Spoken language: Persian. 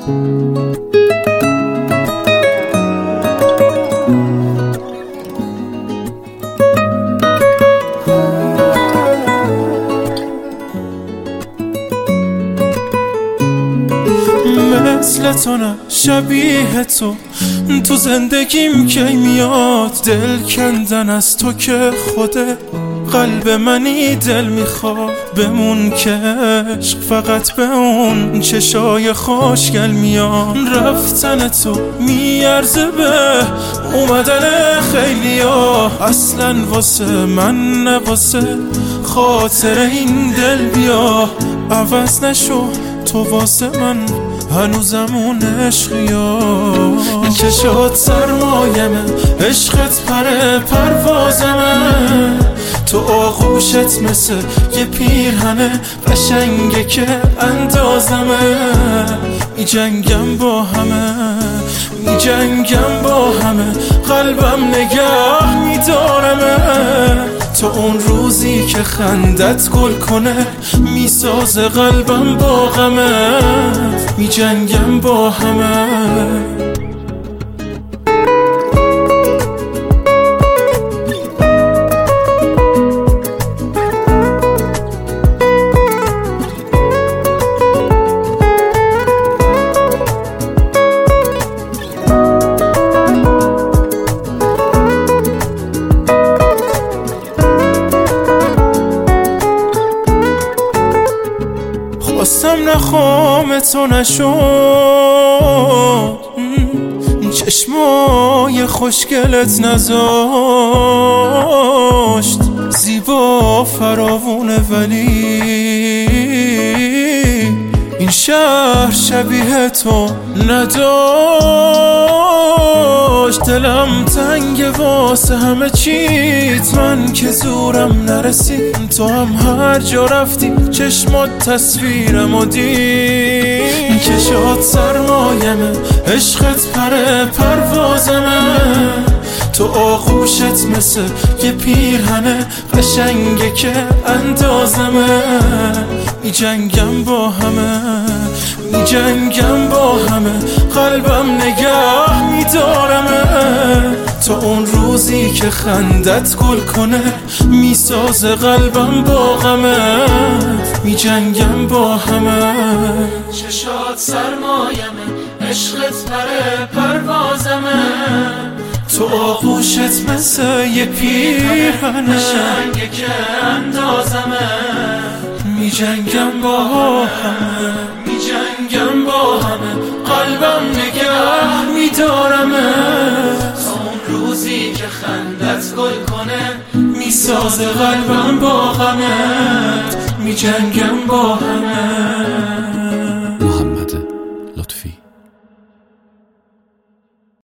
مثل تو نه شبیه تو زندگیم کی میاد، دل کندن از تو که خوده قلب منی دل میخواد، بمون که عشق فقط به اون چشای خوشگل میاد، رفتن تو میارزه به اومدن خیلیا، اصلا واسه من نه واسه خاطر این دل بیا، عوض نشو تو واسه من هنوزم اون عشقیا، چشات سرمایمه عشقت پروازمه، تو آغوشت مثل یه پیرهنه قشنگه که اندازمه، میجنگم با همه قلبم نگه میدارمه، تو اون روزی که خندت گل کنه میسازه قلبم با غمه، میجنگم با همه. خواستم نخوام تو نشد، چشمای خوشگلت نذاشت، زیبا فراوونه ولی این شهر شبیه تو نداشت، دلم تنگ واسه همه چیت، من که زورم نرسید تو هم هر جا رفتی چشمات تصویرمو دید، چشات سرمایمه عشقت پروازمه، تو آغوشت مثل یه پیرهنه قشنگه که اندازمه، میجنگم با همه قلبم نگه میدارمه، تو اون روزی که خندت گل کنه میسازه قلبم با غمه، میجنگم با همه، چشات سرمایمه عشقت پروازمه، تو آغوشت مثل یه پیرهنه قشنگه که اندازمه، میجنگم با همه قلبم نگه میدارمه، تا اون روزی که خندت گل کنه میسازه قلبم با غمت، میجنگم با همه.